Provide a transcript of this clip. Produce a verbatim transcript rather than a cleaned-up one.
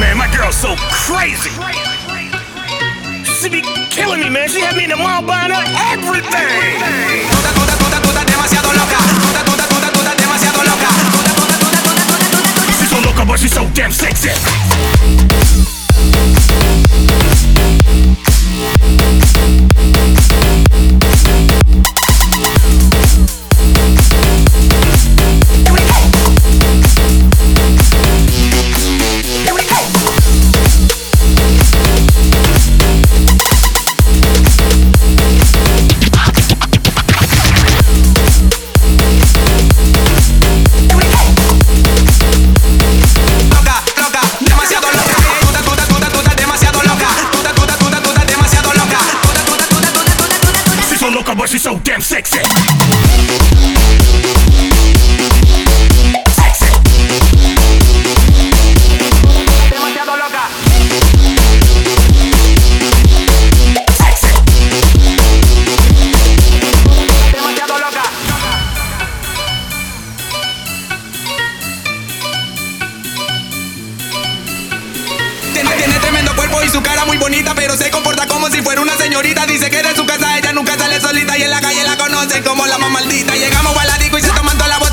man, my girl's so crazy. She be killing me, man. She had me in the mall buying her everything. Toda, toda, toda, toda demasiado loca. Toda, toda, toda, toda demasiado loca. Toda, toda, toda, toda, toda, toda, toda. She's so loca, but she's so damn sexy. But she's so damn sexy. Sexy. Demasiado loca. Sexy. Demasiado loca. Tiene, tiene tremendo cuerpo y su cara muy bonita, pero se comporta como si fuera una señorita. Dice que de su casa ella nunca sale solita y en la calle la conocen como la más maldita. Llegamos a la disco y se toman toda la